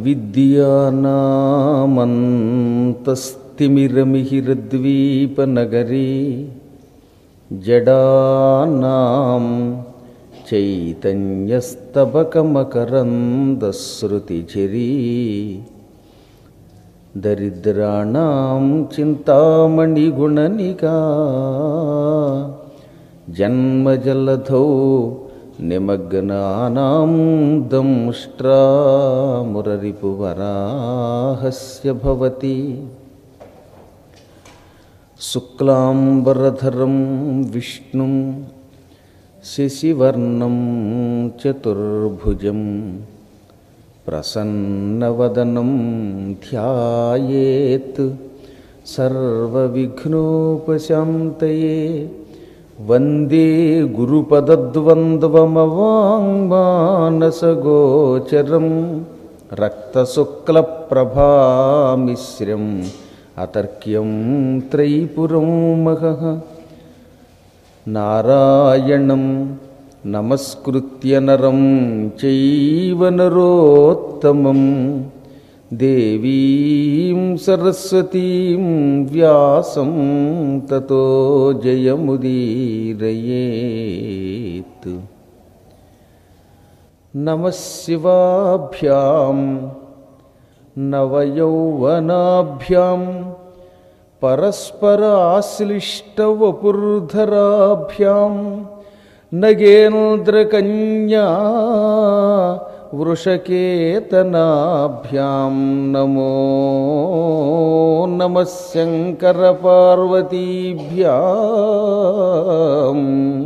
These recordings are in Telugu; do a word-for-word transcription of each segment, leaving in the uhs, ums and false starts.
విద్యానామంతస్తిమిరమిహిరద్వీపనగరీ జడానాం చైతన్యస్తబకమకరందశ్రుతిఝరీ దరిద్రాణాం చింతామణిగుణనికా జన్మజలధౌ నిమగ్నానాం దంష్ట్రామురరిపువరాహస్య భవతి. శుక్లాంబరధరం విష్ణుం శశివర్ణం చతుర్భుజం ప్రసన్నవదనం ధ్యాయేత్ సర్వవిఘ్నోపశాంతయే. వందే గురుపదద్వంద్వమవాంగ్మానసగోచరం రక్తశుక్లప్రభామిశ్రం అతర్క్యం త్రైపురం మహః. నారాయణం నమస్కృత్య నరం చైవ నరోత్తమం దేవీం సరస్వతీం వ్యాసం తతో జయముదీరయేత్. నమః శివాభ్యాం నవయౌవనాభ్యాం పరస్పరాశ్లిష్టవపుర్ధరాభ్యాం నగేంద్రకన్యా వృషకేతనాభ్యాం నమో నమః శంకరపార్వతీభ్యాం.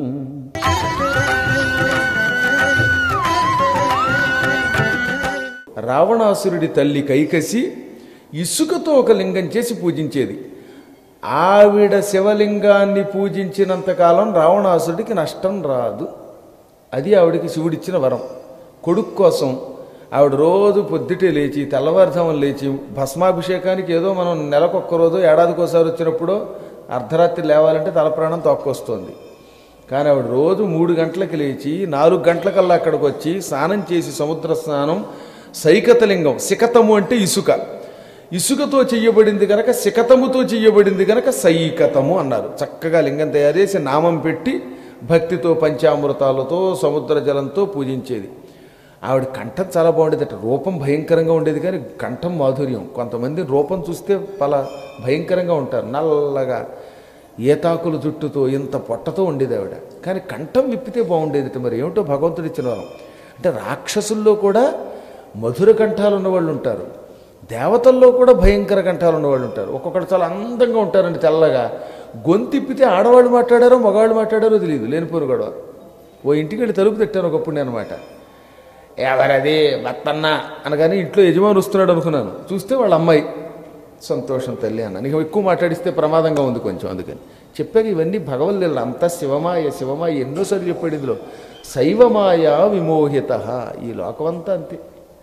రావణాసురుడి తల్లి కైకసి ఇసుకతో ఒక లింగం చేసి పూజించేది. ఆవిడ శివలింగాన్ని పూజించినంతకాలం రావణాసురుడికి నష్టం రాదు. అది ఆవిడికి శివుడిచ్చిన వరం. కొడుకు కోసం ఆవిడ రోజు పొద్దుటే లేచి తెల్లవారుజామున లేచి భస్మాభిషేకానికి ఏదో మనం నెలకొక్క రోజు ఏడాదికోసారి వచ్చినప్పుడు అర్ధరాత్రి లేవాలంటే తలప్రాణం తొక్కొస్తుంది. కానీ ఆవిడ రోజు మూడు గంటలకు లేచి నాలుగు గంటలకల్లా అక్కడికి వచ్చి స్నానం చేసి సముద్ర స్నానం సైకతలింగం, సికతము అంటే ఇసుక, ఇసుకతో చెయ్యబడింది కనుక సికతముతో చెయ్యబడింది కనుక సైకతము అన్నారు. చక్కగా లింగం తయారు చేసి నామం పెట్టి భక్తితో పంచామృతాలతో సముద్ర జలంతో పూజించేది. ఆవిడ కంఠం చాలా బాగుండేదట. రూపం భయంకరంగా ఉండేది కానీ కంఠం మాధుర్యం. కొంతమంది రూపం చూస్తే పలా భయంకరంగా ఉంటారు, నల్లగా ఏతాకుల జుట్టుతో ఇంత పొట్టతో ఉండేది ఆవిడ. కానీ కంఠం విప్పితే బాగుండేదిట. మరి ఏమిటో భగవంతుడు ఇచ్చిన వరం. అంటే రాక్షసుల్లో కూడా మధుర కంఠాలు ఉన్నవాళ్ళు ఉంటారు, దేవతల్లో కూడా భయంకర కంఠాలు ఉన్నవాళ్ళు ఉంటారు. ఒక్కొక్కటి చాలా అందంగా ఉంటారండి, తెల్లగా. గొంతిప్పితే ఆడవాళ్ళు మాట్లాడారో మగవాళ్ళు మాట్లాడారో తెలియదు, లేనిపోరు గొడవ. ఓ ఇంటికి వెళ్ళి తలుపు తిట్టాను ఒకప్పుడు అనమాట. ఎవరది భర్తన్న అనగానే ఇంట్లో యజమాని వస్తున్నాడు అనుకున్నాను. చూస్తే వాళ్ళ అమ్మాయి. సంతోషం తల్లి అన్న. నీకు ఎక్కువ మాట్లాడిస్తే ప్రమాదంగా ఉంది కొంచెం, అందుకని చెప్పాక ఇవన్నీ భగవల్లీల. అంతా శివమాయ శివమాయ ఎన్నోసార్లు చెప్పాడు ఇందులో. శైవమాయ విమోహిత. ఈ లోకమంతా అంతే.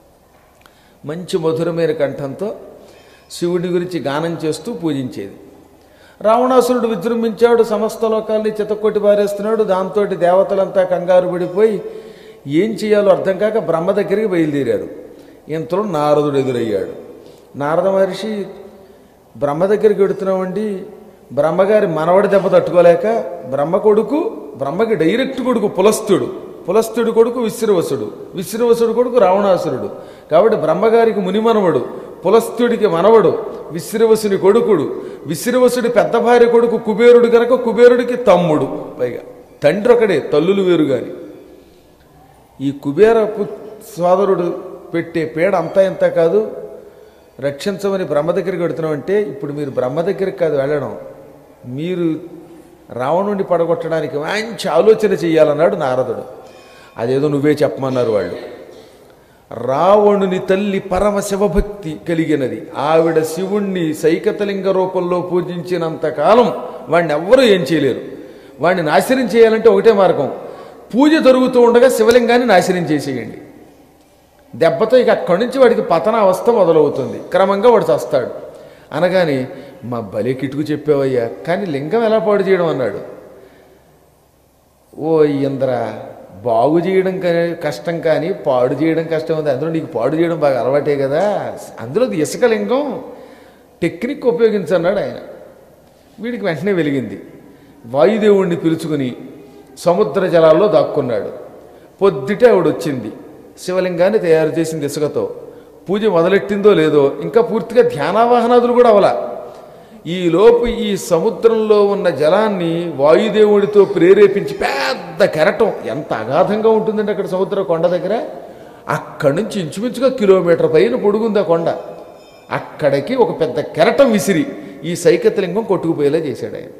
మంచి మధురమైన కంఠంతో శివుడి గురించి గానం చేస్తూ పూజించేది. రావణాసురుడు విజృంభించాడు, సమస్త లోకాల్ని చితక్కొట్టి పారేస్తున్నాడు. దాంతో దేవతలంతా కంగారు పడిపోయి ఏం చేయాలో అర్థం కాక బ్రహ్మ దగ్గరికి బయలుదేరారు. ఇంతలో నారదుడు ఎదురయ్యాడు. నారద మహర్షి బ్రహ్మ దగ్గరికి వెడుతున్నామండి. బ్రహ్మగారి మనవడి దెబ్బ తట్టుకోలేక బ్రహ్మ కొడుకు, బ్రహ్మకి డైరెక్ట్ కొడుకు పులస్తుడు, పులస్తుడి కొడుకు విశ్రవసుడు, విశ్రవసుడు కొడుకు రావణాసురుడు. కాబట్టి బ్రహ్మగారికి మునిమనవడు, పులస్తుడికి మనవడు, విశ్రవసుని కొడుకుడు, విశ్రవసుడి పెద్ద భార్య కొడుకు కుబేరుడు కనుక కుబేరుడికి తమ్ముడు. పైగా తండ్రి ఒకడే, తల్లులు వేరు గాని. ఈ కుబేర సోదరుడు పెట్టే పేడ అంతా ఇంత కాదు. రక్షించమని బ్రహ్మ దగ్గరికి వెడుతున్నామంటే ఇప్పుడు మీరు బ్రహ్మ దగ్గరికి కాదు వెళ్ళడం, మీరు రావణుడిని పడగొట్టడానికి మంచి ఆలోచన చెయ్యాలన్నాడు నారదుడు. అదేదో నువ్వే చెప్పమన్నారు వాళ్ళు. రావణుని తల్లి పరమ శివభక్తి కలిగినది. ఆవిడ శివుణ్ణి సైకతలింగ రూపంలో పూజించినంతకాలం వాడిని ఎవ్వరూ ఏం చేయలేరు. వాడిని నాశనం చేయాలంటే ఒకటే మార్గం, పూజ జరుగుతూ ఉండగా శివలింగాన్ని నాశనం చేసేయండి. దెబ్బతో ఇక అక్కడి నుంచి వాడికి పతన అవస్థ మొదలవుతుంది. క్రమంగా వాడు చస్తాడు. అనగానే మా బలే కిటుకు చెప్పావయ్యా, కానీ లింగం ఎలా పాడు చేయడం అన్నాడు. ఓ ఇంద్ర, బాగు చేయడం కష్టం కానీ పాడు చేయడం కష్టం ఉంది. అందులో నీకు పాడు చేయడం బాగా అలవాటే కదా, అందులో ఇసుక లింగం టెక్నిక్ ఉపయోగించన్నాడు ఆయన. వీడికి వెంటనే వెలిగింది. వాయుదేవుణ్ణి పిలుచుకుని సముద్ర జలాల్లో దాక్కున్నాడు. పొద్దుటే ఆవిడ వచ్చింది, శివలింగాన్ని తయారు చేసింది ఇసుకతో. పూజ మొదలెట్టిందో లేదో, ఇంకా పూర్తిగా ధ్యానావాహనాదులు కూడా అవలా. ఈలోపు ఈ సముద్రంలో ఉన్న జలాన్ని వాయుదేవుడితో ప్రేరేపించి పెద్ద కెరటం, ఎంత అగాధంగా ఉంటుందంటే అక్కడ సముద్ర కొండ దగ్గర, అక్కడి నుంచి ఇంచుమించుగా కిలోమీటర్ పైన పొడుగుంది ఆ కొండ. అక్కడికి ఒక పెద్ద కెరటం విసిరి ఈ సైకతలింగం కొట్టుకుపోయేలా చేశాడు ఆయన.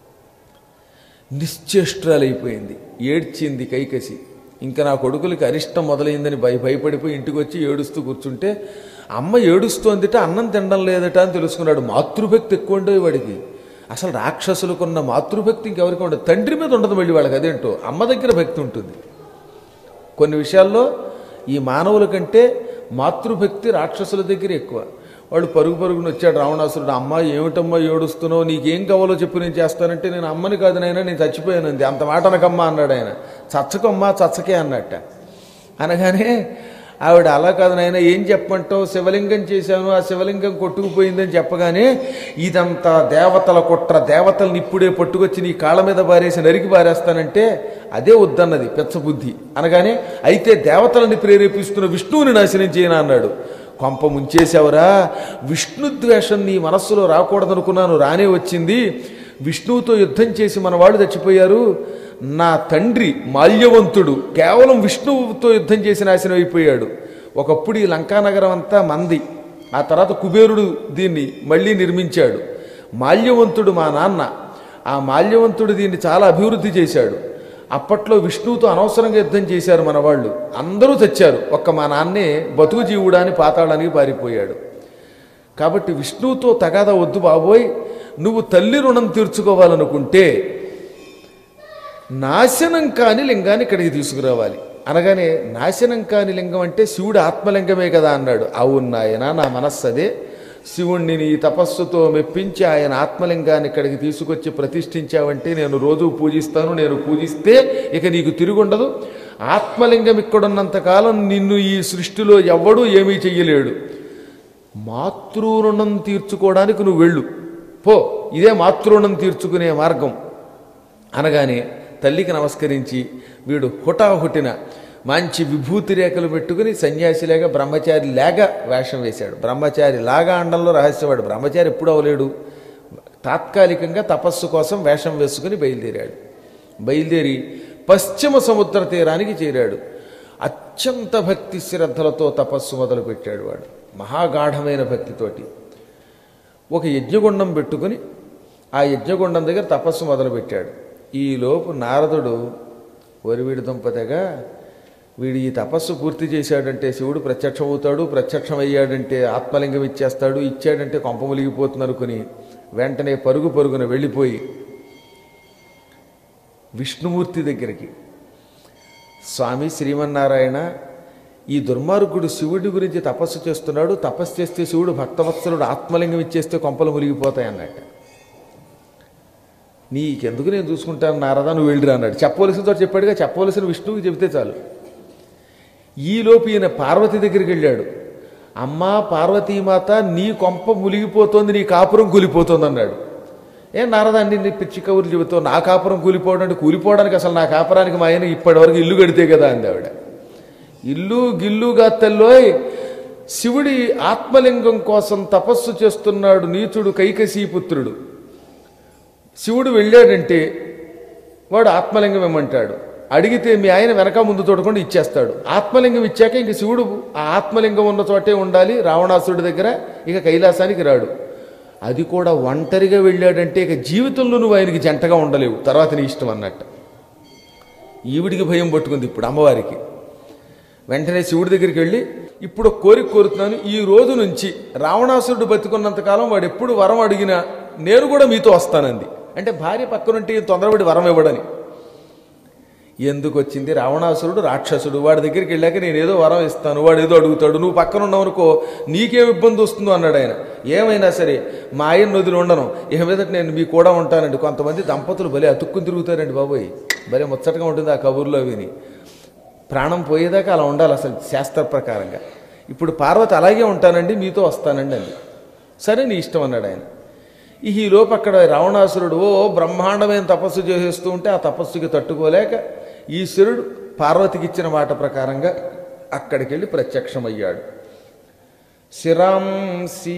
నిశ్చేష్ట్రాలైపోయింది, ఏడ్చింది కైకసి. ఇంకా నా కొడుకులకి అరిష్టం మొదలైందని భయ భయపడిపోయి ఇంటికి వచ్చి ఏడుస్తూ కూర్చుంటే, అమ్మ ఏడుస్తోందిట, అన్నం తినడం లేదట అని తెలుసుకున్నాడు. మాతృభక్తి ఎక్కువ ఉండేవి వాడికి. అసలు రాక్షసులకున్న మాతృభక్తి ఇంకెవరికి ఉండదు. తండ్రి మీద ఉండదు మళ్ళీ వాళ్ళకి, అదేంటో అమ్మ దగ్గర భక్తి ఉంటుంది. కొన్ని విషయాల్లో ఈ మానవుల కంటే మాతృభక్తి రాక్షసుల దగ్గర ఎక్కువ. వాడు పరుగు పరుగుని వచ్చాడు రావణాసురుడు. అమ్మ ఏమిటమ్మా ఏడుస్తున్నావు, నీకేం కావాలో చెప్పు నేను చేస్తానంటే, నేను అమ్మని కాదు నాయన నేను చచ్చిపోయానంది, అంత మాట అనకమ్మా అన్నాడు ఆయన. చచ్చకమ్మా చచ్చకే అన్నట్ట. అనగానే ఆవిడ అలా కాదు నాయన ఏం చెప్పమంటావు, శివలింగం చేశాను ఆ శివలింగం కొట్టుకుపోయిందని చెప్పగానే, ఇదంతా దేవతల కుట్ర, దేవతల్ని ఇప్పుడే పట్టుకొచ్చి నీ కాళ్ళ మీద బారేసి నరికి బారేస్తానంటే అదే వద్దన్నది పెచ్చబుద్ధి. అనగానే అయితే దేవతలని ప్రేరేపిస్తున్న విష్ణువుని నాశనం చేయనా అన్నాడు. కొంప ముంచేశావురా, విష్ణుద్వేషం నీ మనస్సులో రాకూడదనుకున్నాను, రానే వచ్చింది. విష్ణువుతో యుద్ధం చేసి మన వాళ్ళు చచ్చిపోయారు. నా తండ్రి మాల్యవంతుడు కేవలం విష్ణువుతో యుద్ధం చేసి నాశనం అయిపోయాడు. ఒకప్పుడు ఈ లంకానగరం అంతా మంది, ఆ తర్వాత కుబేరుడు దీన్ని మళ్ళీ నిర్మించాడు. మాల్యవంతుడు మా నాన్న, ఆ మాల్యవంతుడు దీన్ని చాలా అభివృద్ధి చేశాడు. అప్పట్లో విష్ణువుతో అనవసరంగా యుద్ధం చేశారు మన వాళ్ళు, అందరూ చచ్చారు. ఒక్క మా నాన్నే బతుకు జీవుడాని పాతాళానికి పారిపోయాడు. కాబట్టి విష్ణువుతో తగాదా వద్దు బాబోయ్, నువ్వు తల్లి రుణం తీర్చుకోవాలనుకుంటే నాశనం కాని లింగాన్ని ఇక్కడికి తీసుకురావాలి. అనగానే నాశనం కాని లింగం అంటే శివుడు ఆత్మలింగమే కదా అన్నాడు. అవునాయన, నా మనస్సు అదే. శివుణ్ణి నీ తపస్సుతో మెప్పించి ఆయన ఆత్మలింగాన్ని ఇక్కడికి తీసుకొచ్చి ప్రతిష్ఠించావంటే నేను రోజు పూజిస్తాను. నేను పూజిస్తే ఇక నీకు తిరుగుండదు. ఆత్మలింగం ఇక్కడున్నంతకాలం నిన్ను ఈ సృష్టిలో ఎవ్వడూ ఏమీ చెయ్యలేడు. మాతృరుణం తీర్చుకోవడానికి నువ్వు వెళ్ళు పో, ఇదే మాతృరుణం తీర్చుకునే మార్గం అనగానే తల్లికి నమస్కరించి వీడు హుటాహుటిన మంచి విభూతి రేఖలు పెట్టుకుని సన్యాసిలాగా బ్రహ్మచారి లాగా వేషం వేశాడు. బ్రహ్మచారి లాగా అండంలో రహస్యవాడు. బ్రహ్మచారి ఎప్పుడు అవలేడు. తాత్కాలికంగా తపస్సు కోసం వేషం వేసుకుని బయలుదేరాడు. బయలుదేరి పశ్చిమ సముద్ర తీరానికి చేరాడు. అత్యంత భక్తి శ్రద్ధలతో తపస్సు మొదలుపెట్టాడు. వాడు మహాగాఢమైన భక్తితోటి ఒక యజ్ఞగుండం పెట్టుకుని ఆ యజ్ఞగుండం దగ్గర తపస్సు మొదలుపెట్టాడు. ఈలోపు నారదుడు వరివిడి దుంపతగా, వీడు ఈ తపస్సు పూర్తి చేశాడంటే శివుడు ప్రత్యక్షం అవుతాడు, ప్రత్యక్షం అయ్యాడంటే ఆత్మలింగం ఇచ్చేస్తాడు, ఇచ్చాడంటే కొంప ములిగిపోతుంది అనుకుని వెంటనే పరుగు పరుగున వెళ్ళిపోయి విష్ణుమూర్తి దగ్గరికి, స్వామి శ్రీమన్నారాయణ, ఈ దుర్మార్గుడు శివుడి గురించి తపస్సు చేస్తున్నాడు, తపస్సు చేస్తే శివుడు భక్తవత్సలుడు ఆత్మలింగం ఇచ్చేస్తే కొంపలు ములిగిపోతాయి అన్నట్టు. నీకెందుకు నేను చూసుకుంటాను నారదా, నువ్వు వెళ్ళిరా అన్నాడు. చెప్పవలసిందో చెప్పాడుగా, చెప్పవలసిన విష్ణువుకి చెబితే చాలు. ఈలోపు ఈయన పార్వతి దగ్గరికి వెళ్ళాడు. అమ్మా పార్వతీమాత, నీ కొంప ములిగిపోతోంది, నీ కాపురం కూలిపోతుంది అన్నాడు. ఏ నారదా అన్ని నీ పిచ్చి కబుర్లు చెబుతావు, నా కాపురం కూలిపోవడం అంటే కూలిపోవడానికి అసలు నా కాపురానికి మా ఆయన ఇప్పటివరకు ఇల్లు కడితే కదా అంది ఆవిడ. ఇల్లు గిల్లుగా తెల్లోయ్, శివుడి ఆత్మలింగం కోసం తపస్సు చేస్తున్నాడు నీచుడు కైకసీపుత్రుడు. శివుడు వెళ్ళాడంటే వాడు ఆత్మలింగం ఇమ్మంటాడు. అడిగితే మీ ఆయన వెనక ముందు తోడకుండా ఇచ్చేస్తాడు. ఆత్మలింగం ఇచ్చాక ఇంక శివుడు ఆ ఆత్మలింగం ఉన్న చోటే ఉండాలి రావణాసురుడి దగ్గర, ఇక కైలాసానికి రాడు. అది కూడా ఒంటరిగా వెళ్ళాడంటే ఇక జీవితంలో నువ్వు ఆయనకి జంటగా ఉండలేవు, తర్వాత నీ ఇష్టం అన్నట్టు. ఈవిడికి భయం పట్టుకుంది ఇప్పుడు అమ్మవారికి. వెంటనే శివుడి దగ్గరికి వెళ్ళి, ఇప్పుడు కోరిక కోరుతున్నాను, ఈ రోజు నుంచి రావణాసురుడు బతికున్నంతకాలం వాడు ఎప్పుడు వరం అడిగినా నేను కూడా మీతో వస్తానంది. అంటే భార్య పక్కనుంటే తొందరపడి వరం ఇవ్వడని. ఎందుకు వచ్చింది, రావణాసురుడు రాక్షసుడు, వాడి దగ్గరికి వెళ్ళాక నేను ఏదో వరం ఇస్తాను, వాడు ఏదో అడుగుతాడు, నువ్వు పక్కన ఉన్నావు అనుకో నీకేం ఇబ్బంది వస్తుందో అన్నాడు ఆయన. ఏమైనా సరే మా ఆయన వదిలి ఉండను, ఇక మీదట నేను మీ కూడా ఉంటానండి. కొంతమంది దంపతులు భలే అతుక్కుని తిరుగుతారండి బాబోయ్, భలే ముచ్చటగా ఉంటుంది ఆ కబుర్లో విని. ప్రాణం పోయేదాకా అలా ఉండాలి అసలు శాస్త్ర ప్రకారంగా. ఇప్పుడు పార్వతి అలాగే ఉంటానండి, మీతో వస్తానండి అంది. సరే నీ ఇష్టం అన్నాడు ఆయన. ఈ లోపు అక్కడ రావణాసురుడు ఓ బ్రహ్మాండమైన తపస్సు చేసేస్తూ ఉంటే ఆ తపస్సుకి తట్టుకోలేక ఈశ్వరుడు పార్వతికి ఇచ్చిన మాట ప్రకారంగా అక్కడికి వెళ్ళి ప్రత్యక్షమయ్యాడు. శిరాంసి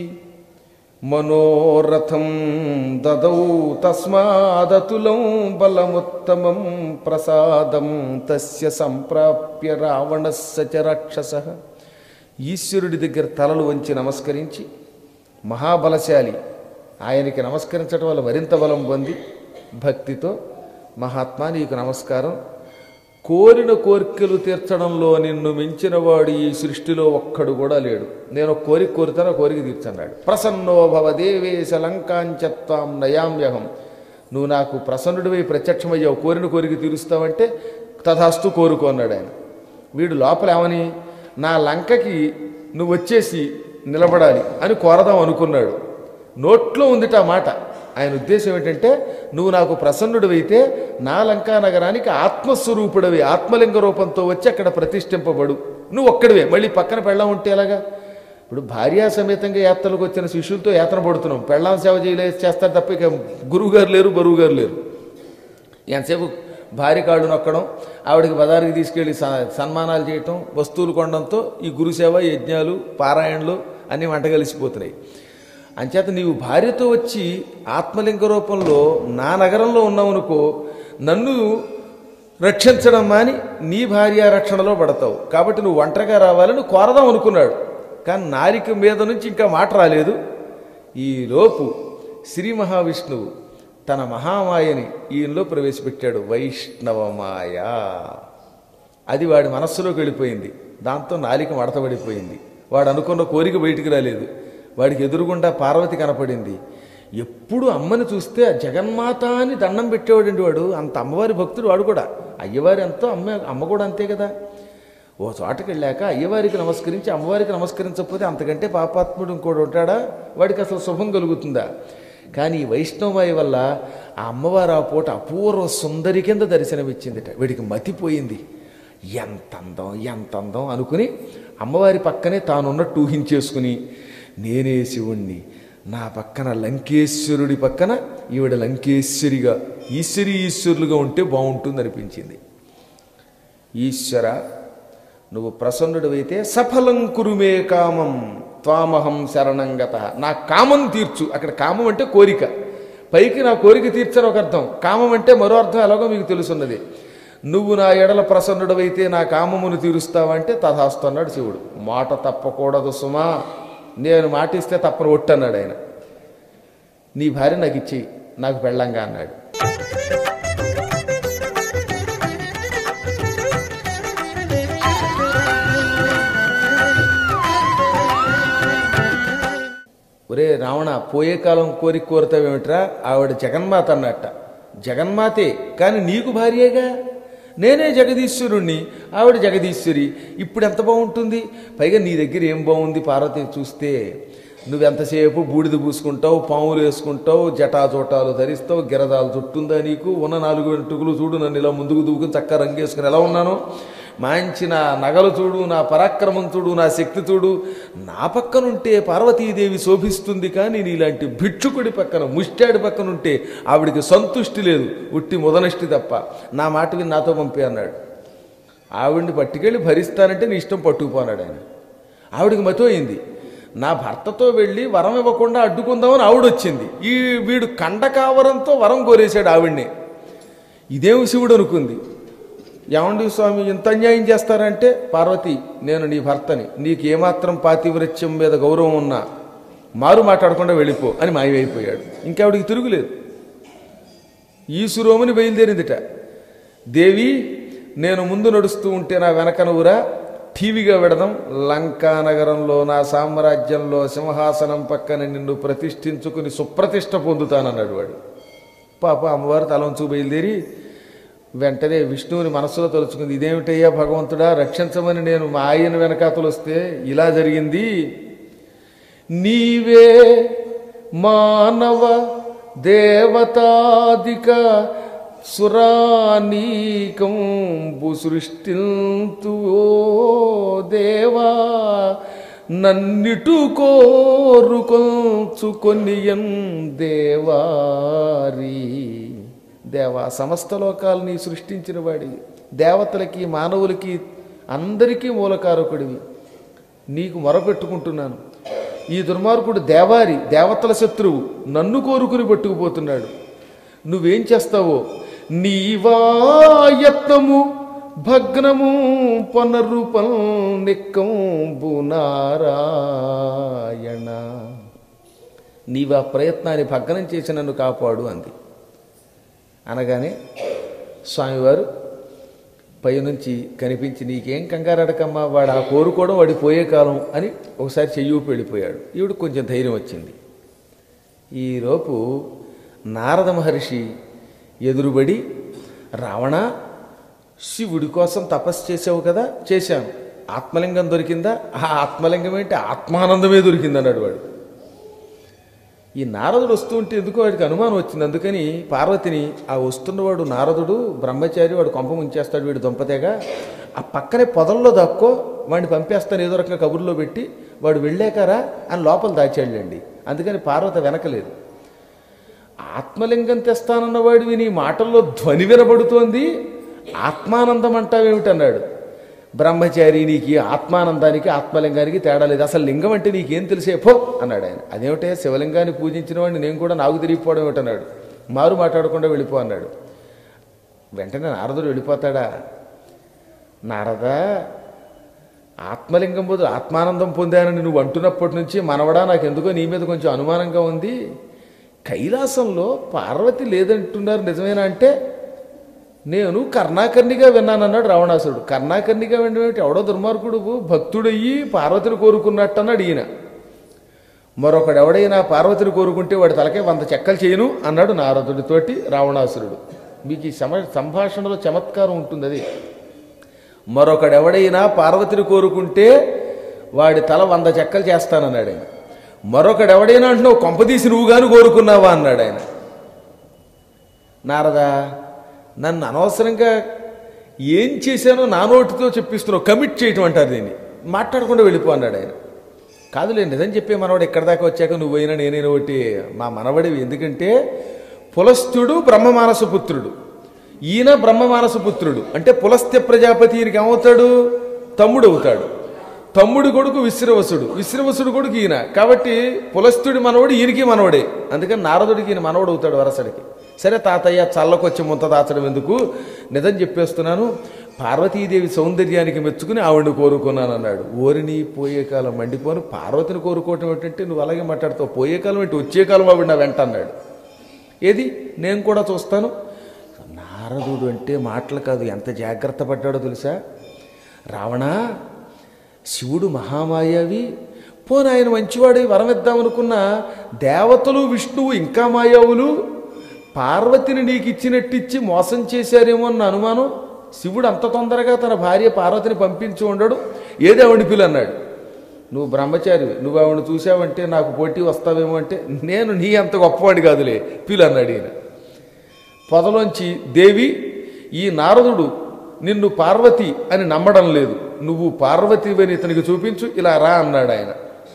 మనోరథం దదౌ తస్మాదతులం బలముత్తమం ప్రసాదం తస్య సంప్రాప్య రావణస్య చ రాక్షసః. ఈశ్వరుడి దగ్గర తలలు వంచి నమస్కరించి, మహాబలశాలి ఆయనకి నమస్కరించడం వల్ల మరింత బలం పొంది భక్తితో, మహాత్మా నీకు నమస్కారం, కోరిన కోరికలు తీర్చడంలో నిన్ను మించిన వాడు ఈ సృష్టిలో ఒక్కడు కూడా లేడు, నేను కోరిక కోరుతాను కోరిక తీర్చన్నాడు. ప్రసన్నో భవ దేవేశ లంకాంచత్వాం నయామ్యహం. నువ్వు నాకు ప్రసన్నుడివై ప్రత్యక్షమయ్యావు, కోరిన కోరిక తీరుస్తావంటే తథాస్తు కోరుకో అన్నాడు ఆయన. వీడు లోపల ఏమని, నా లంకకి నువ్వు వచ్చేసి నిలబడాలి అని కోరదాం అనుకున్నాడు. నోట్లో ఉందిట ఆ మాట. ఆయన ఉద్దేశం ఏంటంటే, నువ్వు నాకు ప్రసన్నుడివైతే నా లంకా నగరానికి ఆత్మస్వరూపుడవి, ఆత్మలింగ రూపంతో వచ్చి అక్కడ ప్రతిష్ఠింపబడు, నువ్వు ఒక్కడివే, మళ్ళీ పక్కన పెళ్ళాం ఉంటే ఎలాగా? ఇప్పుడు భార్యా సమేతంగా యాత్రలకు వచ్చిన శిష్యులతో యాత్ర పడుతున్నాం, పెళ్ళాం సేవ చేయలే చేస్తారు తప్ప ఇక గురువుగారు లేరు, బరువు గారు లేరు. ఎంతసేపు భార్య కాళ్ళు నొక్కడం, ఆవిడకి బజారుకి తీసుకెళ్ళి సన్మానాలు చేయటం, వస్తువులు కొనడంతో ఈ గురుసేవ, యజ్ఞాలు, పారాయణలు అన్నీ వంట కలిసిపోతున్నాయి. అంచేత నీవు భార్యతో వచ్చి ఆత్మలింగ రూపంలో నా నగరంలో ఉన్నావనుకో, నన్ను రక్షించడం మాని నీ భార్య రక్షణలో పడతావు, కాబట్టి నువ్వు ఒంటరిగా రావాలని కోరదాం అనుకున్నాడు. కానీ నారిక మీద నుంచి ఇంకా మాట రాలేదు. ఈలోపు శ్రీ మహావిష్ణువు తన మహామాయని ఈయనలో ప్రవేశపెట్టాడు, వైష్ణవమాయ. అది వాడి మనస్సులోకి వెళ్ళిపోయింది. దాంతో నాలిక మడతబడిపోయింది. వాడు అనుకున్న కోరిక బయటికి రాలేదు. వాడికి ఎదురుగుండా పార్వతి కనపడింది. ఎప్పుడు అమ్మని చూస్తే జగన్మాత అని దండం పెట్టేవాడండి వాడు. అంత అమ్మవారి భక్తుడు వాడు కూడా. అయ్యవారి ఎంతో అమ్మ అమ్మ కూడా అంతే కదా. ఓ చోటకి వెళ్ళాక అయ్యవారికి నమస్కరించి అమ్మవారికి నమస్కరించకపోతే అంతకంటే పాపాత్ముడు ఇంకోటి ఉంటాడా? వాడికి అసలు శుభం కలుగుతుందా? కానీ ఈ వైష్ణవమాయ వల్ల ఆ అమ్మవారు ఆ పూట అపూర్వ సుందరి కింద దర్శనమిచ్చిందిట. వీడికి మతిపోయింది. ఎంత అందం ఎంత అందం అనుకుని అమ్మవారి పక్కనే తానున్నట్టు ఊహించేసుకుని, నేనే శివుణ్ణి, నా పక్కన లంకేశ్వరుడి పక్కన ఈవిడ లంకేశ్వరిగా, ఈశ్వరి ఈశ్వరులుగా ఉంటే బాగుంటుంది అనిపించింది. ఈశ్వర, నువ్వు ప్రసన్నుడివైతే సఫలం కురుమే కామం త్వామహం శరణంగత. నా కామం తీర్చు. అక్కడ కామం అంటే కోరిక, పైకి నా కోరిక తీర్చని ఒక అర్థం, కామం అంటే మరో అర్థం ఎలాగో మీకు తెలుసున్నది. నువ్వు నా ఎడల ప్రసన్నుడవైతే నా కామమును తీరుస్తావంటే తథాస్తు అన్నాడు శివుడు. మాట తప్పకూడదు సుమా, నేను మాటిస్తే తప్పని ఒట్టన్నాడు ఆయన. నీ భార్య నాకు ఇచ్చేయి, నాకు పెళ్ళంగా అన్నాడు. ఒరే రావణ, పోయే కాలం కోరిక కోరుతావేమిట్రా? ఆవిడ జగన్మాత అన్నట్ట. జగన్మాతే, కానీ నీకు భార్యేగా. నేనే జగదీశ్వరుణ్ణి, ఆవిడ జగదీశ్వరి. ఇప్పుడు ఎంత బాగుంటుంది? పైగా నీ దగ్గర ఏం బాగుంది పార్వతి చూస్తే? నువ్వెంతసేపు బూడిద పూసుకుంటావు, పాములు వేసుకుంటావు, జటాజోటాలు ధరిస్తావు, గిరదాలు చుట్టుందా నీకు? ఉన్న నాలుగు వెంట్రుకలు చూడు, నన్ను ఇలా ముందుకు దూకుని చక్కగా రంగేసుకుని ఎలా ఉన్నాను? మంచి నా నగలు చూడు, నా పరాక్రమం చూడు, నా శక్తి చూడు. నా పక్కనుంటే పార్వతీదేవి శోభిస్తుంది, కానీ నీలాంటి భిక్షుకుడి పక్కన, ముష్టాడి పక్కనుంటే ఆవిడికి సంతుష్టి లేదు, ఉట్టి ముదనష్టి తప్ప. నా మాట విని నాతో పంపే అన్నాడు. ఆవిడ్ని పట్టుకెళ్ళి భరిస్తానంటే నీ ఇష్టం, పట్టుకుపోనాడు ఆయన. ఆవిడికి మతోయింది. నా భర్తతో వెళ్ళి వరం ఇవ్వకుండా అడ్డుకుందామని ఆవిడొచ్చింది. ఈ వీడు కండకావరంతో వరం కోరేశాడు ఆవిడ్ని. ఇదేమి శివుడు అనుకుంది. ఏమండి స్వామి ఇంత అన్యాయం చేస్తారంటే, పార్వతి నేను నీ భర్తని, నీకు ఏమాత్రం పాతివ్రత్యం మీద గౌరవం ఉన్నా మారు మాట్లాడకుండా వెళ్ళిపో అని మాయమైపోయాడు. ఇంకెవడికి తిరుగులేదు. ఈసురోమని బయలుదేరిందిట. దేవి, నేను ముందు నడుస్తూ ఉంటే నా వెనక నువ్వురా, టీవీగా వెడదాం, లంకా నగరంలో నా సామ్రాజ్యంలో సింహాసనం పక్కన నిన్ను ప్రతిష్ఠించుకుని సుప్రతిష్ఠ పొందుతానన్నాడు వాడు. పాప అమ్మవారు తలంచు బయలుదేరి వెంటనే విష్ణువుని మనస్సులో తలుచుకుంది. ఇదేమిటయ్యా భగవంతుడా, రక్షించమని నేను మా ఆయన వెనకాతలు వస్తే ఇలా జరిగింది. నీవే మానవ దేవతాదిక సురానీకంబు సృష్టింతు ఓ దేవా నన్నిటు కోరుకొంచుకొనియన్ దేవారి. దేవా, సమస్త లోకాలని సృష్టించిన వాడి, దేవతలకి మానవులకి అందరికీ మూలకారకుడివి, నీకు మొరపెట్టుకుంటున్నాను. ఈ దుర్మార్గుడు దేవారి, దేవతల శత్రువు, నన్ను కోరుకుని పట్టుకుపోతున్నాడు. నువ్వేం చేస్తావో నీవాయత్నము భగ్నము పునరుపం నిక్కంబు నారాయణ. నీవా ప్రయత్నాన్ని భగ్నం చేసి నన్ను కాపాడు అంది. అనగానే స్వామివారు పైనుంచి కనిపించి, నీకేం కంగారడకమ్మా, వాడు ఆ కోరుకోవడం వాడి పోయే కాలం అని ఒకసారి చెయ్యూపి వెళ్ళిపోయాడు. ఈవిడ కొంచెం ధైర్యం వచ్చింది. ఈలోపు నారద మహర్షి ఎదురుబడి, రావణ, శివుడి కోసం తపస్సు చేసావు కదా. చేశాను. ఆత్మలింగం దొరికిందా? ఆ ఆత్మలింగం ఏంటి, ఆత్మానందమే దొరికింది అన్నాడు వాడు. ఈ నారదుడు వస్తూ ఉంటే ఎందుకో వాడికి అనుమానం వచ్చింది. అందుకని పార్వతిని, ఆ వస్తున్నవాడు నారదుడు బ్రహ్మచారి, వాడు కొంప ముంచేస్తాడు, వీడు దొంపతేగా, ఆ పక్కనే పొదల్లో దాక్కో, వాడిని పంపేస్తాను ఏదో రకంగా కబుర్లో పెట్టి, వాడు వెళ్ళాకరా అని లోపల దాచేళ్ళండి. అందుకని పార్వతి వెనకలేదు. ఆత్మలింగం తెస్తానన్న వాడివి నీ మాటల్లో ధ్వని వినబడుతోంది, ఆత్మానందం అంటావేమిటన్నాడు. బ్రహ్మచారి, నీకు ఆత్మానందానికి ఆత్మలింగానికి తేడా లేదు, అసలు లింగం అంటే నీకేం తెలిసే పో అన్నాడు ఆయన. అదేమిటే, శివలింగాన్ని పూజించిన వాడిని నేను కూడా నాకు తిరిగిపోవడం ఏమిటన్నాడు. మారు మాట్లాడకుండా వెళ్ళిపో అన్నాడు. వెంటనే నారదుడు వెళ్ళిపోతాడా? నారదా, ఆత్మలింగం బదులు ఆత్మానందం పొందానని నువ్వు అంటున్నప్పటి నుంచి మనవడా నాకెందుకో నీ మీద కొంచెం అనుమానంగా ఉంది. కైలాసంలో పార్వతి లేదంటున్నారు, నిజమేనా అంటే, నేను కర్ణాకర్ణిగా విన్నానన్నాడు రావణాసురుడు. కర్ణాకర్ణిగా వినడం ఎవడో దుర్మార్గుడు భక్తుడయ్యి పార్వతిని కోరుకున్నట్టు అన్నాడు ఈయన. మరొకడు ఎవడైనా పార్వతిని కోరుకుంటే వాడి తలకే వంద చెక్కలు చేయను అన్నాడు నారదుడితోటి రావణాసురుడు. మీకు ఈ సమ సంభాషణలో చమత్కారం ఉంటుంది. అది మరొకడు ఎవడైనా పార్వతిని కోరుకుంటే వాడి తల వంద చెక్కలు చేస్తానన్నాడు ఆయన. మరొకడు ఎవడైనా అంటే నువ్వు కొంపదీసి నువ్వు కానీ కోరుకున్నావా అన్నాడు ఆయన. నారదా, నన్ను అనవసరంగా ఏం చేశానో నా నోటితో చెప్పిస్తున్నావు, కమిట్ చేయటం అంటారు దీన్ని, మాట్లాడకుండా వెళ్ళిపో అన్నాడు ఆయన. కాదులే, నిజం చెప్పే మనవాడు ఎక్కడి దాకా వచ్చాక నువ్వైనా నేనైనా ఒకటి మా మనవడివి. ఎందుకంటే పులస్త్యుడు బ్రహ్మమానస పుత్రుడు, ఈయన బ్రహ్మమానస పుత్రుడు. అంటే పులస్త్య ప్రజాపతి ఈయనకి ఏమవుతాడు? తమ్ముడు అవుతాడు. తమ్ముడు కొడుకు విశ్రవసుడు, విశ్రవసుడు కొడుకు ఈయన. కాబట్టి పులస్త్యుడి మనవడు ఈయనకి మనవడే. అందుకని నారదుడికి ఈయన మనవడు అవుతాడు వరసడికి. సరే తాతయ్య, చల్లకొచ్చి ముంత దాచడం ఎందుకు, నిజం చెప్పేస్తున్నాను. పార్వతీదేవి సౌందర్యానికి మెచ్చుకుని ఆవిడని కోరుకున్నాను అన్నాడు. ఓరిని పోయే కాలం మండిపోను, పార్వతిని కోరుకోవటం ఏంటంటే నువ్వు అలాగే మాట్లాడుతావు, పోయే కాలం ఏంటి, వచ్చే కాలం ఆవిడ నా వెంట అన్నాడు. ఏది, నేను కూడా చూస్తాను. నారదుడు అంటే మాటలు కాదు, ఎంత జాగ్రత్త పడ్డాడో తెలుసా. రావణ, శివుడు మహామాయావి, పోనీ ఆయన మంచివాడు వరం ఇద్దామనుకున్నా, దేవతలు విష్ణువు ఇంకా మాయావులు, పార్వతిని నీకు ఇచ్చినట్టిచ్చి మోసం చేశారేమో అన్న అనుమానం. శివుడు అంత తొందరగా తన భార్య పార్వతిని పంపించి ఉండడు. ఏది ఆవిడ పిలు అన్నాడు. నువ్వు బ్రహ్మచారి, నువ్వు ఆవిడని చూసావంటే నాకు పోటీ వస్తావేమో అంటే, నేను నీ అంత గొప్పవాడి కాదులే, పిలు అన్నాడు ఈయన. పొదలోంచి, దేవి, ఈ నారదుడు నిన్ను పార్వతి అని నమ్మడం లేదు, నువ్వు పార్వతివని ఇతనికి చూపించు, ఇలా రా అన్నాడు ఆయన.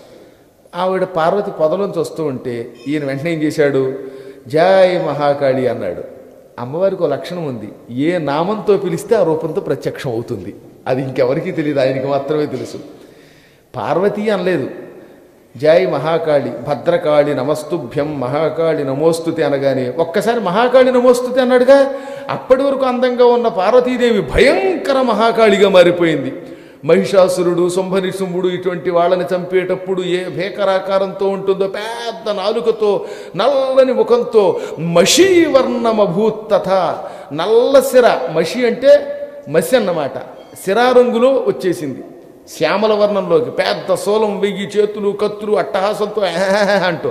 ఆవిడ పార్వతి పొదలోంచి వస్తూ ఉంటే ఈయన వెంటనే ఏం చేశాడు, జై మహాకాళి అన్నాడు. అమ్మవారికి ఒక లక్షణం ఉంది, ఏ నామంతో పిలిస్తే ఆ రూపంతో ప్రత్యక్షం అవుతుంది. అది ఇంకెవరికీ తెలియదు, ఆయనకి మాత్రమే తెలుసు. పార్వతీ అనలేదు, జై మహాకాళి, భద్రకాళి నమస్తుభ్యం, మహాకాళి నమోస్తుతి అనగానే ఒక్కసారి మహాకాళి నమోస్తుతి అన్నాడుగా. అప్పటి వరకు అందంగా ఉన్న పార్వతీదేవి భయంకర మహాకాళిగా మారిపోయింది. మహిషాసురుడు, శుంభనిశుంభుడు ఇటువంటి వాళ్ళని చంపేటప్పుడు ఏ భేకరాకారంతో ఉంటుందో, పెద్ద నాలుకతో, నల్లని ముఖంతో, మషీవర్ణమభూత్తథ, నల్ల సిర, మషి అంటే మసి అన్నమాట, సిరారంగులో వచ్చేసింది, శ్యామల వర్ణంలోకి, పెద్ద సోలం, వెయ్యి చేతులు, కత్తులు, అట్టహాసంతో అంటూ.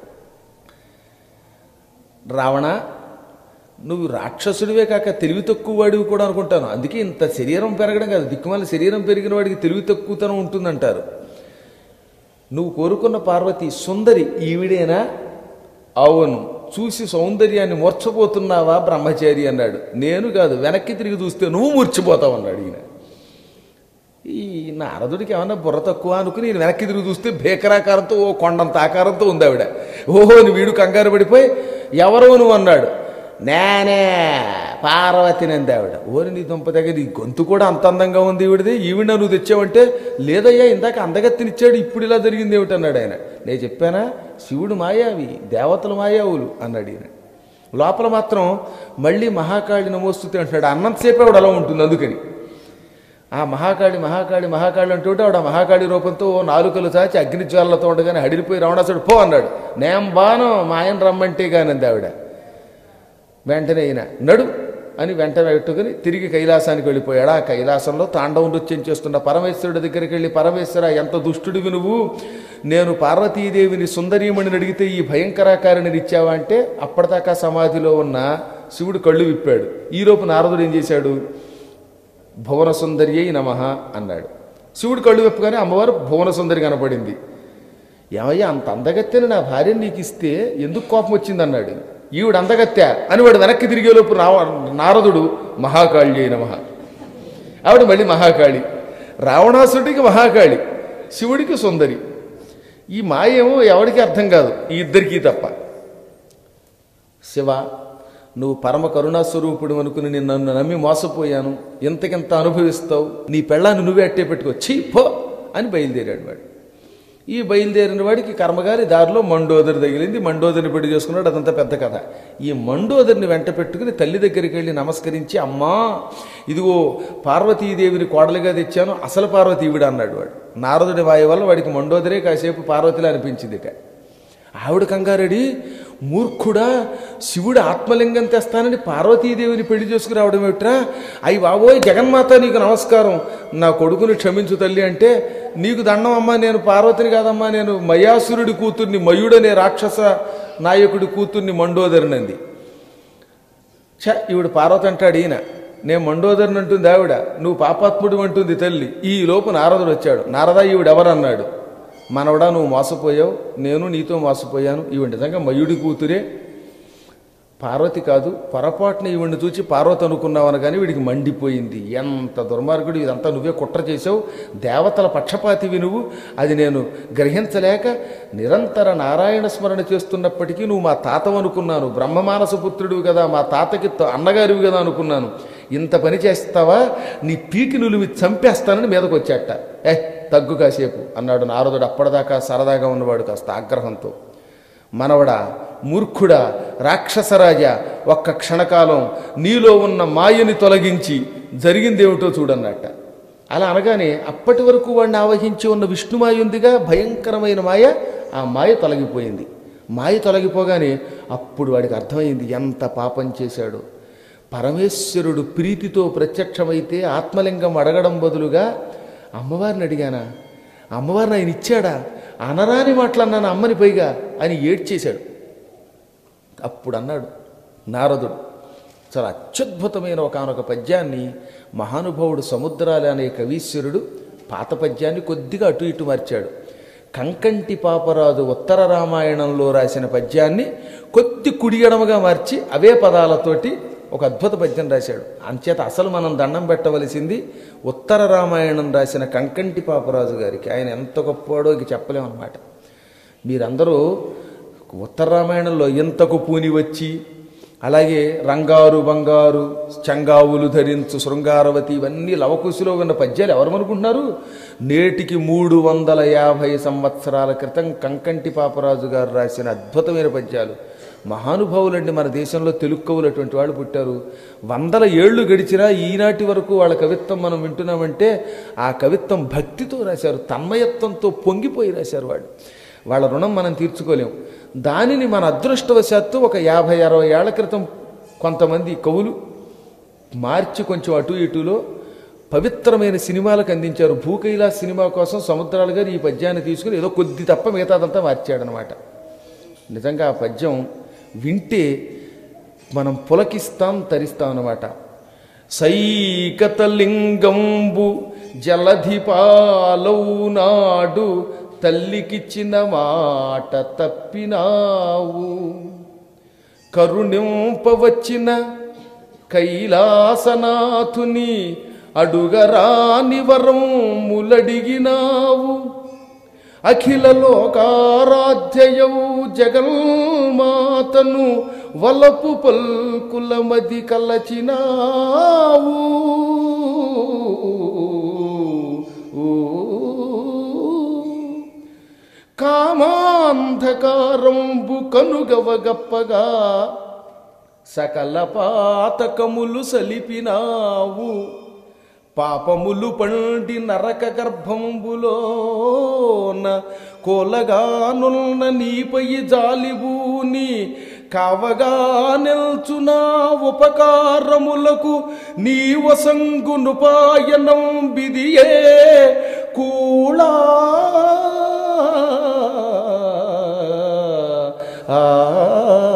రావణ, నువ్వు రాక్షసుడివే కాక తెలివి తక్కువ వాడివి కూడా అనుకుంటాను. అందుకే ఇంత శరీరం పెరగడం కాదు, దిక్కుమాల శరీరం పెరిగిన వాడికి తెలివి తక్కువతనం ఉంటుందంటారు. నువ్వు కోరుకున్న పార్వతి సుందరి ఈవిడేనా? అవును, చూసి సౌందర్యాన్ని మూర్చపోతున్నావా బ్రహ్మచారి అన్నాడు. నేను కాదు, వెనక్కి తిరిగి చూస్తే నువ్వు మూర్చిపోతావు అన్నాడు ఈయన. ఈ నారదుడికి ఏమన్నా బుర్ర తక్కువ అనుకుని నేను వెనక్కి తిరిగి చూస్తే భేకరాకారంతో ఓ కొండంత ఆకారంతో ఉంది ఆవిడ. ఓహో అని వీడు కంగారు పడిపోయి ఎవరో నువ్వు అన్నాడు. నేనే పార్వతిని అంది ఆవిడ. ఓరి నీ దుంప దగ్గర నీ గొంతు కూడా అంత అందంగా ఉంది ఈవిడిది, ఈవిడ నువ్వు తెచ్చావంటే లేదయ్యా ఇందాక అందగత్తినిచ్చాడు ఇప్పుడు ఇలా జరిగింది ఏమిటి అన్నాడు ఆయన. నేను చెప్పానా శివుడు మాయావి, దేవతలు మాయావులు అన్నాడు ఈయన. లోపల మాత్రం మళ్ళీ మహాకాళి నమోస్తుతి అంటున్నాడు. అన్నంతసేపు ఆవిడ అలా ఉంటుంది అందుకని. ఆ మహాకాళి మహాకాళి మహాకాళి అంటుంటే ఆవిడ మహాకాళి రూపంతో నాలుకలు చాచి అగ్నిజ్వాలతో ఉండగానే హడిలిపోయి రావణాసుడు పో అన్నాడు. నేం బాను మా ఆయన రమ్మంటే కానంది ఆవిడ. వెంటనే అయినా నడు అని వెంటనే పెట్టుకుని తిరిగి కైలాసానికి వెళ్ళిపోయాడు. ఆ కైలాసంలో తాండవ నృత్యం చేస్తున్న పరమేశ్వరుడి దగ్గరికి వెళ్ళి, పరమేశ్వర ఎంత దుష్టుడివి నువ్వు, నేను పార్వతీదేవిని సుందరీమణిని అడిగితే ఈ భయంకరాకారిని ఇచ్చావా అంటే అప్పటిదాకా సమాధిలో ఉన్న శివుడు కళ్ళు విప్పాడు. ఈలోపు నారదుడు ఏం చేశాడు, భువన సుందర్యై నమః అన్నాడు. శివుడు కళ్ళు విప్పగానే అమ్మవారు భువన సుందరి కనపడింది. ఏమయ్యా అంత అందగత్తెని నా భార్యను నీకు ఇస్తే ఎందుకు కోపం వచ్చింది అన్నాడు. ఈవిడ అందగత్తె అని వాడు వెనక్కి తిరిగేలోపు రావ నారదుడు మహాకాళి నమః. ఆవిడ మళ్ళీ మహాకాళి. రావణాసుడికి మహాకాళి, శివుడికి సుందరి. ఈ మాయేమో ఎవరికి అర్థం కాదు, ఈ ఇద్దరికీ తప్ప. శివ నువ్వు పరమ కరుణాస్వరూపుడు అనుకుని నేను నన్ను నమ్మి మోసపోయాను, ఇంతకింత అనుభవిస్తావు, నీ పెళ్ళాన్ని నువ్వే అట్టే పెట్టుకో ఛీ పో అని బయలుదేరాడు వాడు. ఈ బయలుదేరిన వాడికి కర్మగారి దారిలో మండోదరి తగిలింది. మండోదరిని పెళ్లి చేసుకున్నాడు. అదంతా పెద్ద కథ. ఈ మండోదరిని వెంట పెట్టుకుని తల్లి దగ్గరికి వెళ్ళి నమస్కరించి, అమ్మా ఇదిగో పార్వతీదేవిని కోడలిగా తెచ్చాను, అసలు పార్వతి ఈవిడ అన్నాడు వాడు. నారదుడి వాయి వల్ల వాడికి మండోదరే కాసేపు పార్వతిలా అనిపించింది. ఇక ఆవిడ కంగారడి, మూర్ఖుడా శివుడు ఆత్మలింగం తెస్తానని పార్వతీదేవిని పెళ్లి చేసుకురావడం ఏమిట్రా, అయ్యి బాబోయ్ జగన్మాత నీకు నమస్కారం, నా కొడుకుని క్షమించు తల్లి అంటే, నీకు దండం అమ్మా నేను పార్వతిని కాదమ్మా నేను మయాసురుడి కూతుర్ని, మయుడనే రాక్షస నాయకుడి కూతుర్ని మండోదరినంది. ఛ ఈవిడ పార్వతి అంటాడు ఈయన, నేను మండోదరిని అంటుంది ఆవిడ, నువ్వు పాపాత్ముడు అంటుంది తల్లి. ఈ లోపు నారదుడు వచ్చాడు. నారదా ఈవిడెవరన్నాడు. మనవడా నువ్వు మోసపోయావు, నేను నీతో మోసపోయాను, ఈవిడ నిజంగా మయుడి కూతురే, పార్వతి కాదు, పొరపాటున ఈవిడిని చూచి పార్వతి అనుకున్నావని కానీ వీడికి మండిపోయింది. ఎంత దుర్మార్గుడు, ఇదంతా నువ్వే కుట్ర చేసావు, దేవతల పక్షపాతివి నువ్వు, అది నేను గ్రహించలేక నిరంతర నారాయణ స్మరణ చేస్తున్నప్పటికీ నువ్వు మా తాతవు అనుకున్నాను, బ్రహ్మమానస పుత్రుడివి కదా, మా తాతకి అన్నగారివి కదా అనుకున్నాను, ఇంత పని చేస్తావా, నీ పీకి నులివి చంపేస్తానని మీదకు వచ్చాట. ఏ తగ్గు కాసేపు అన్నాడు నారదుడు. అప్పటిదాకా సరదాగా ఉన్నవాడు కాస్త ఆగ్రహంతో, మనవడా మూర్ఖుడా రాక్షసరాజా ఒక్క క్షణకాలం నీలో ఉన్న మాయని తొలగించి జరిగిందేమిటో చూడన్నట్ట. అలా అనగానే అప్పటి వరకు వాడిని ఆవహించి ఉన్న విష్ణుమాయ ఉందిగా, భయంకరమైన మాయ, ఆ మాయ తొలగిపోయింది. మాయ తొలగిపోగానే అప్పుడు వాడికి అర్థమైంది ఎంత పాపం చేశాడు. పరమేశ్వరుడు ప్రీతితో ప్రత్యక్షమైతే ఆత్మలింగం అడగడం బదులుగా అమ్మవారిని అడిగానా, అమ్మవారిని ఆయన ఇచ్చాడా, అనరాని మాటలన్నాను అమ్మని పైగా అని ఏడ్చేశాడు. అప్పుడు అన్నాడు నారదుడు చాలా అత్యద్భుతమైన ఒకనొక పద్యాన్ని, మహానుభావుడు సముద్రాలు అనే కవీశ్వరుడు పాత పద్యాన్ని కొద్దిగా అటు ఇటు మార్చాడు. కంకంటి పాపరాజు ఉత్తర రామాయణంలో రాసిన పద్యాన్ని కొద్ది కుడియడముగా మార్చి అవే పదాలతోటి ఒక అద్భుత పద్యం రాశాడు. అంచేత అసలు మనం దండం పెట్టవలసింది ఉత్తర రామాయణం రాసిన కంకంటి పాపరాజు గారికి. ఆయన ఎంత గొప్పవాడో ఇక చెప్పలేమన్నమాట. మీరందరూ ఉత్తర రామాయణంలో ఎంతకు పూని వచ్చి, అలాగే రంగారు బంగారు చంగావులు ధరించు శృంగారవతి, ఇవన్నీ లవకుశలో ఉన్న పద్యాలు ఎవరు అనుకుంటున్నారు. నేటికి మూడు వందల యాభై సంవత్సరాల క్రితం కంకంటి పాపరాజు గారు రాసిన అద్భుతమైన పద్యాలు. మహానుభావులండి, మన దేశంలో తెలుగు కవులు అటువంటి వాళ్ళు పుట్టారు. వందల ఏళ్ళు గడిచినా ఈనాటి వరకు వాళ్ళ కవిత్వం మనం వింటున్నామంటే ఆ కవిత్వం భక్తితో రాశారు, తన్మయత్వంతో పొంగిపోయి రాశారు. వాళ్ళు వాళ్ళ రుణం మనం తీర్చుకోలేం. దానిని మన అదృష్టవశాత్తు ఒక యాభై అరవై ఏళ్ల క్రితం కొంతమంది కవులు మార్చి కొంచెం అటు ఇటులో పవిత్రమైన సినిమాలకు అందించారు. భూకైలాస్ సినిమా కోసం సముద్రాలు గారు ఈ పద్యాన్ని తీసుకుని ఏదో కొద్ది తప్ప మిగతాదంతా మార్చాడనమాట. నిజంగా ఆ పద్యం వింటే మనం పులకిస్తాం, తరిస్తాం అన్నమాట. సైకతలింగంబు జలధిపాలౌ నాడు తల్లికిచ్చిన మాట తప్పినావు, కరుణింపవచ్చిన కైలాసనాథుని అడుగరాని వరం ములడిగినావు. అఖిల లోకారాధ్యయౌ జగన్మాతను వలపు పల్కుల మది కలచినావు. కామాంధకారంబు కనుగవగప్పగా సకల పాతకములు సలిపినావు. పాపములు పండి నరక గర్భంబులోన కోలగానున్న నీపై జాలిబూని కావగా నిల్చునా ఉపకారములకు నీ వసంగునుపాయనం బిదియే కూళా. ఆ